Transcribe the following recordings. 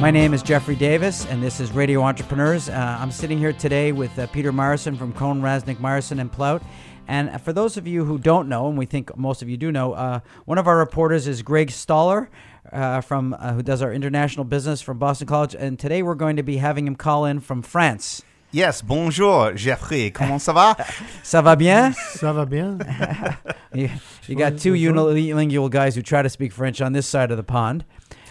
My name is Jeffrey Davis, and this is Radio Entrepreneurs. I'm sitting here today with Peter Myerson from Cohn, Rasnick, Myerson & Plout. And for those of you who don't know, and we think most of you do know, one of our reporters is Greg Stoller, who does our international business from Boston College. And today we're going to be having him call in from France. Yes, bonjour, Jeffrey. Comment ça va? Ça va bien? Ça va bien. You got two unilingual guys who try to speak French on this side of the pond.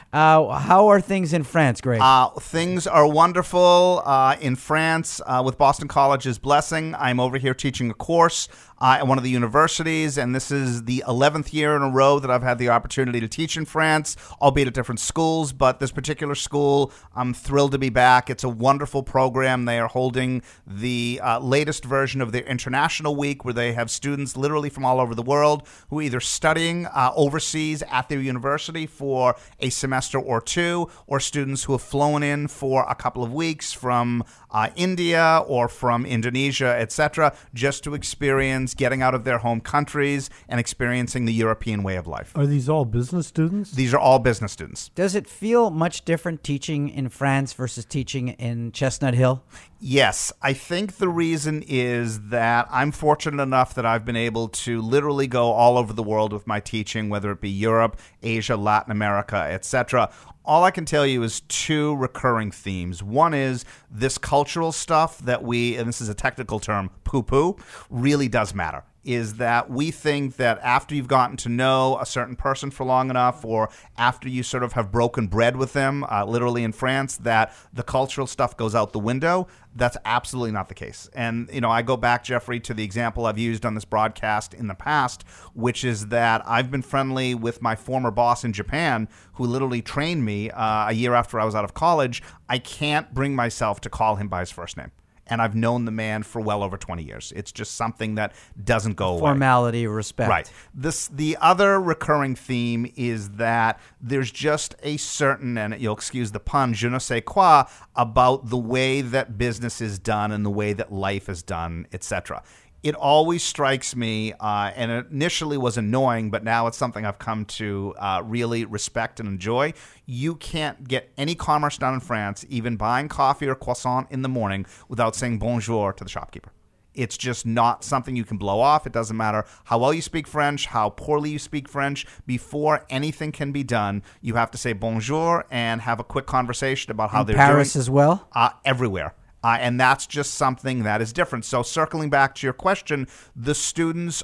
How are things in France, Greg? Things are wonderful in France with Boston College's blessing. I'm over here teaching a course at one of the universities, and this is the 11th year in a row that I've had the opportunity to teach in France, albeit at different schools. But this particular school, I'm thrilled to be back. It's a wonderful program. They are holding the latest version of their International Week, where they have students literally from all over the world who are either studying overseas at their university for a semester or two, or students who have flown in for a couple of weeks from India or from Indonesia, etc., just to experience getting out of their home countries and experiencing the European way of life. Are these all business students? These are all business students. Does it feel much different teaching in France versus teaching in Chestnut Hill? Yes. I think the reason is that I'm fortunate enough that I've been able to literally go all over the world with my teaching, whether it be Europe, Asia, Latin America, etc. All I can tell you is two recurring themes. One is this cultural stuff that and this is a technical term, poo-poo, really does matter. Is that we think that after you've gotten to know a certain person for long enough, or after you sort of have broken bread with them, literally in France, that the cultural stuff goes out the window. That's absolutely not the case. And, I go back, Jeffrey, to the example I've used on this broadcast in the past, which is that I've been friendly with my former boss in Japan, who literally trained me a year after I was out of college. I can't bring myself to call him by his first name. And I've known the man for well over 20 years. It's just something that doesn't go away. Formality, respect. Right. The other recurring theme is that there's just a certain, and you'll excuse the pun, je ne sais quoi, about the way that business is done and the way that life is done, etc. It always strikes me, and it initially was annoying, but now it's something I've come to really respect and enjoy. You can't get any commerce done in France, even buying coffee or croissant in the morning, without saying bonjour to the shopkeeper. It's just not something you can blow off. It doesn't matter how well you speak French, how poorly you speak French. Before anything can be done, you have to say bonjour and have a quick conversation about how they're doing. Paris as well? Everywhere. And that's just something that is different. So circling back to your question, the students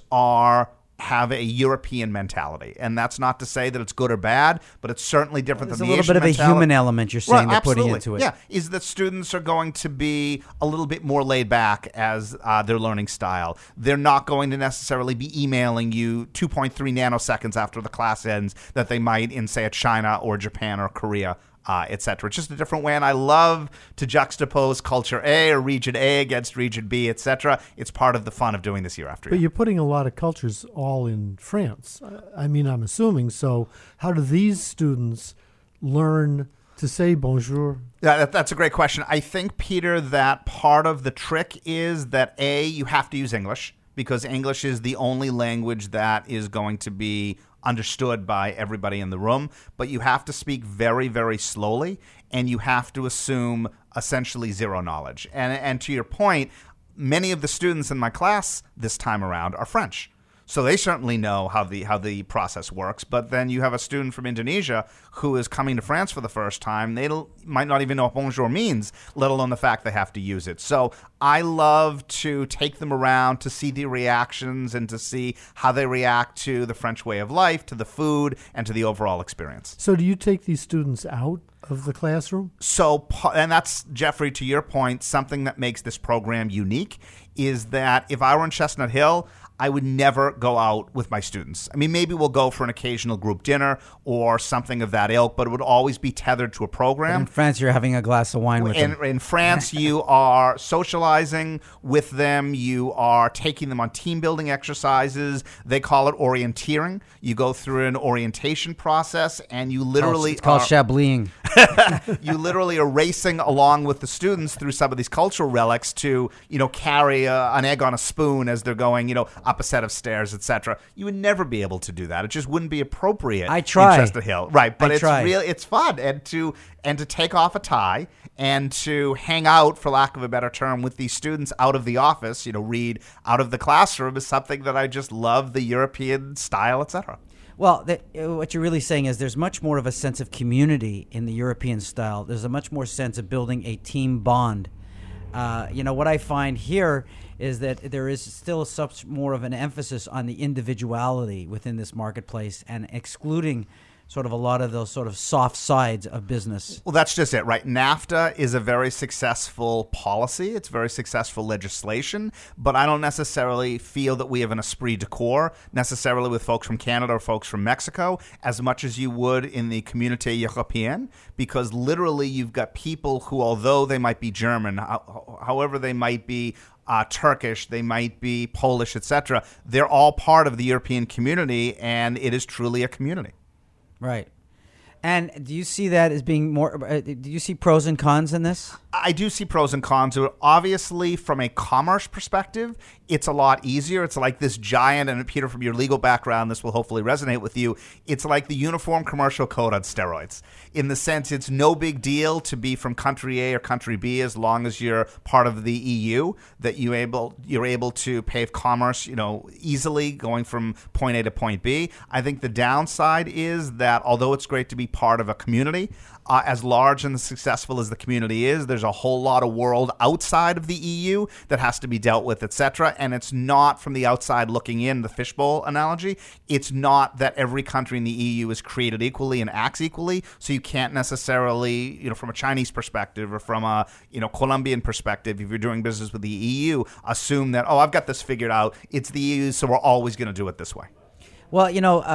have a European mentality. And that's not to say that it's good or bad, but it's certainly different than the Asian mentality. There's a little bit of a human element you're saying they're putting into it. Yeah, is that students are going to be a little bit more laid back as their learning style. They're not going to necessarily be emailing you 2.3 nanoseconds after the class ends that they might in, say, China or Japan or Korea. Etc. It's just a different way, and I love to juxtapose culture A or region A against region B, etc. It's part of the fun of doing this year after year. But you're putting a lot of cultures all in France. I mean, I'm assuming. So how do these students learn to say bonjour? That's a great question. I think, Peter, that part of the trick is that, A, you have to use English, because English is the only language that is going to be understood by everybody in the room, but you have to speak very, very slowly, and you have to assume essentially zero knowledge. And to your point, many of the students in my class this time around are French. So they certainly know how the process works. But then you have a student from Indonesia who is coming to France for the first time. They might not even know what bonjour means, let alone the fact they have to use it. So I love to take them around to see the reactions and to see how they react to the French way of life, to the food, and to the overall experience. So do you take these students out of the classroom? So, and that's, Jeffrey, to your point, something that makes this program unique is that if I were in Chestnut Hill, I would never go out with my students. I mean, maybe we'll go for an occasional group dinner or something of that ilk, but it would always be tethered to a program. But in France, you're having a glass of wine with them. In France, you are socializing with them. You are taking them on team building exercises. They call it orienteering. You go through an orientation process, and you literally it's called Chablis. You literally are racing along with the students through some of these cultural relics to, carry an egg on a spoon as they're going, up a set of stairs, etc. You would never be able to do that. It just wouldn't be appropriate. I try. In Chestnut Hill, right? But it's fun, and to take off a tie and to hang out, for lack of a better term, with these students out of the office, read out of the classroom, is something that I just love, the European style, etc. Well, what you're really saying is there's much more of a sense of community in the European style. There's a much more sense of building a team bond. What I find here is that there is still such more of an emphasis on the individuality within this marketplace and excluding sort of a lot of those sort of soft sides of business. Well, that's just it, right? NAFTA is a very successful policy. It's very successful legislation, but I don't necessarily feel that we have an esprit de corps necessarily with folks from Canada or folks from Mexico as much as you would in the Communauté Européenne, because literally you've got people who, although they might be German, however they might be Turkish, they might be Polish, etc., they're all part of the European community, and it is truly a community. Right. And do you see that as being more do you see pros and cons in this? I do see pros and cons. Obviously, from a commerce perspective, it's a lot easier. It's like this giant, and Peter, from your legal background, this will hopefully resonate with you. It's like the Uniform Commercial Code on steroids. In the sense, it's no big deal to be from country A or country B as long as you're part of the EU, that you're able to pave commerce, easily going from point A to point B. I think the downside is that although it's great to be part of a community, as large and successful as the community is, there's a whole lot of world outside of the EU that has to be dealt with, etc. And it's not from the outside looking in, the fishbowl analogy. It's not that every country in the EU is created equally and acts equally. So you can't necessarily, from a Chinese perspective or from a, Colombian perspective, if you're doing business with the EU, assume that, I've got this figured out. It's the EU, so we're always going to do it this way. Well,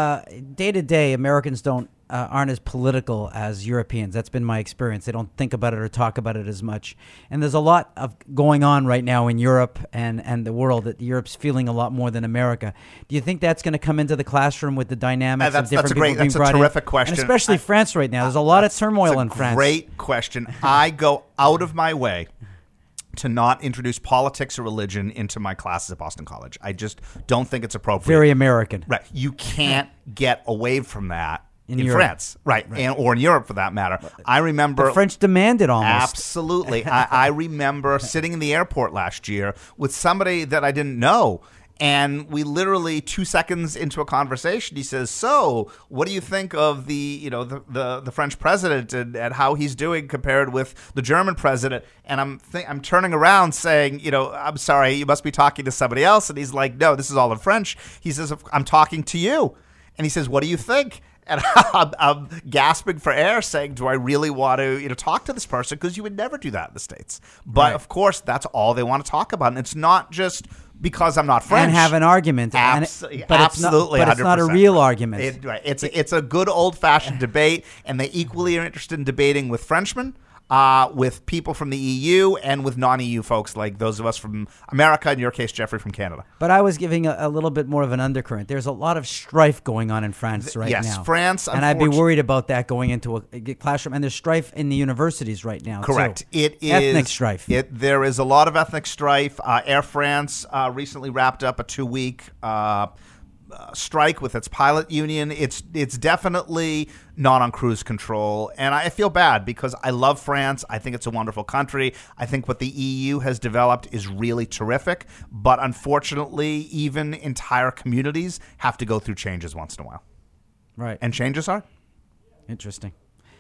day to day, Americans aren't as political as Europeans. That's been my experience. They don't think about it or talk about it as much. And there's a lot of going on right now in Europe and the world that Europe's feeling a lot more than America. Do you think that's going to come into the classroom with the dynamics of different people being brought in? That's a terrific question. And especially France right now. There's a lot of turmoil in France. Great question. I go out of my way to not introduce politics or religion into my classes at Boston College. I just don't think it's appropriate. Very American. Right. You can't get away from that in Europe. France. Right. Or in Europe, for that matter. I remember... The French demand it almost. Absolutely. I remember sitting in the airport last year with somebody that I didn't know. And we literally 2 seconds into a conversation, he says, "So, what do you think of the French president and how he's doing compared with the German president?" And I'm turning around saying, "I'm sorry, you must be talking to somebody else." And he's like, "No, this is all in French." He says, "I'm talking to you." And he says, "What do you think?" And I'm gasping for air, saying, "Do I really want to talk to this person?" Because you would never do that in the States. But right. Of course, that's all they want to talk about, and it's not just because I'm not French. And have an argument. Absolutely, it's not a real argument. It's a good old-fashioned debate, and they equally are interested in debating with Frenchmen, with people from the EU, and with non-EU folks like those of us from America, in your case, Jeffrey, from Canada. But I was giving a little bit more of an undercurrent. There's a lot of strife going on in France now. Yes, France. And I'd be worried about that going into a classroom. And there's strife in the universities right now. Correct. Too. It is ethnic strife. There is a lot of ethnic strife. Air France recently wrapped up a 2-week strike with its pilot union. It's definitely not on cruise control, and I feel bad because I love France. I think it's a wonderful country. I think what the EU has developed is really terrific, but unfortunately, even entire communities have to go through changes once in a while. Right. And changes are interesting.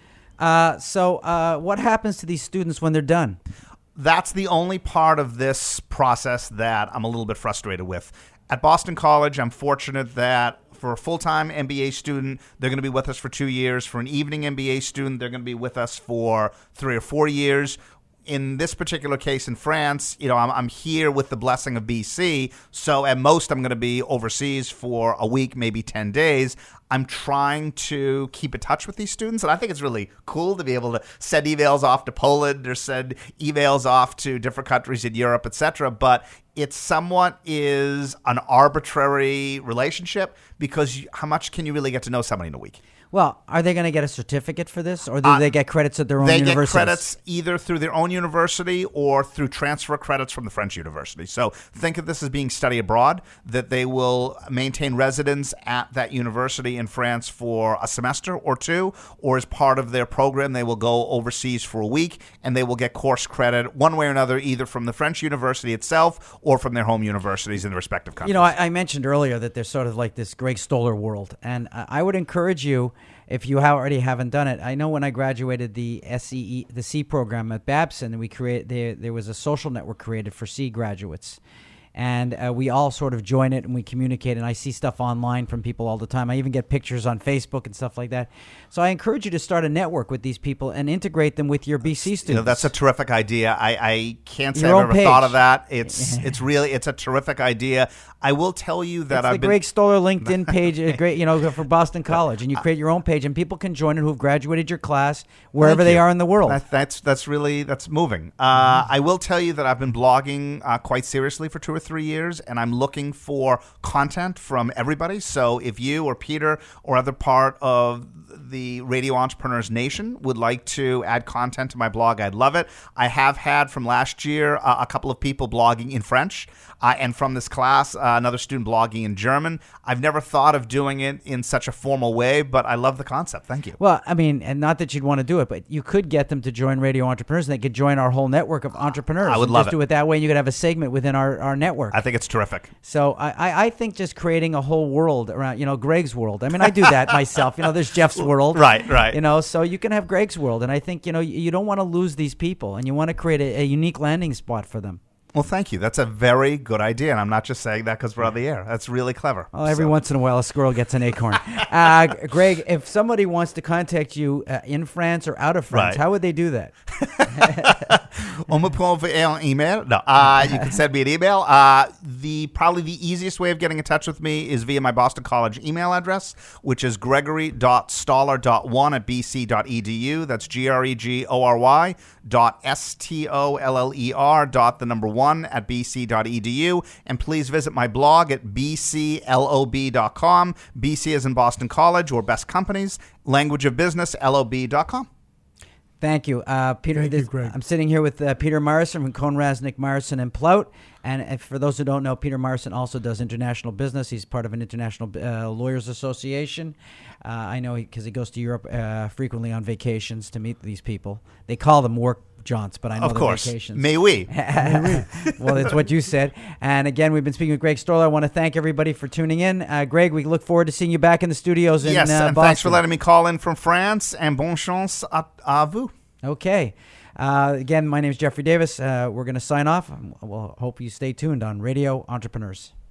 So what happens to these students when they're done? That's the only part of this process that I'm a little bit frustrated with. At Boston College, I'm fortunate that for a full-time MBA student, they're going to be with us for 2 years. For an evening MBA student, they're going to be with us for 3 or 4 years. In this particular case in France, I'm here with the blessing of BC, so at most I'm going to be overseas for a week, maybe 10 days. I'm trying to keep in touch with these students, and I think it's really cool to be able to send emails off to Poland or send emails off to different countries in Europe, etc. But it somewhat is an arbitrary relationship because how much can you really get to know somebody in a week? Well, are they going to get a certificate for this, or do they get credits at their own universities? They get credits either through their own university or through transfer credits from the French university. So think of this as being study abroad, that they will maintain residence at that university in France for a semester or two, or as part of their program, they will go overseas for a week, and they will get course credit one way or another, either from the French university itself or from their home universities in the respective countries. You know, I mentioned earlier that there's sort of like this Greg Stoller world, and I would encourage you, if you already haven't done it. I know when I graduated the C program at Babson, there was a social network created for C graduates. And we all sort of join it and we communicate, and I see stuff online from people all the time. I even get pictures on Facebook and stuff like that. So I encourage you to start a network with these people and integrate them with your BC students. You know, that's a terrific idea. I can't say Your I've own ever page. thought of that. It's a terrific idea. I will tell you that It's I've the been Greg Stoller LinkedIn page, great, for Boston College, and you create your own page, and people can join it who have graduated your class wherever Thank they you. are in the world. That's really moving. I will tell you that I've been blogging quite seriously for 2 or 3 years, and I'm looking for content from everybody. So if you or Peter or other part of the Radio Entrepreneurs Nation would like to add content to my blog, I'd love it. I have had from last year a couple of people blogging in French, and from this class, another student blogging in German. I've never thought of doing it in such a formal way, but I love the concept. Thank you. Well, I mean, and not that you'd want to do it, but you could get them to join Radio Entrepreneurs, and they could join our whole network of entrepreneurs. I would and love just it. do it that way, and you could have a segment within our network. I think it's terrific. So I think just creating a whole world around, Greg's world. I mean, I do that myself. There's Jeff's world. Right. So you can have Greg's world. And I think, you don't want to lose these people, and you want to create a unique landing spot for them. Well, thank you. That's a very good idea, and I'm not just saying that because we're on the air. That's really clever. Well, every once in a while, a squirrel gets an acorn. Greg, if somebody wants to contact you in France or out of France, Right. how would they do that? On me peut envoyer un email. No, you can send me an email. Probably the easiest way of getting in touch with me is via my Boston College email address, which is gregory.stoller.1@bc.edu. That's gregory.stoller.1@bc.edu. And please visit my blog at bclob.com. BC is in Boston College, or Best Companies. Language of Business, lob.com. Thank you, Peter. Thank you, Greg. I'm sitting here with Peter Morrison from Cohn Rasnick Morrison and Plout. And for those who don't know, Peter Morrison also does international business. He's part of an international lawyers association. I know because he goes to Europe frequently on vacations to meet these people. They call them work jaunts, but I know Of they're course. vacations. May we? Well, that's what you said. And again, we've been speaking with Greg Stoller. I want to thank everybody for tuning in. Greg, we look forward to seeing you back in the studios in Yes, and Boston. thanks for letting me call in from France, and bonne chance à vous. Okay. Again, my name is Jeffrey Davis. We're going to sign off. We'll hope you stay tuned on Radio Entrepreneurs.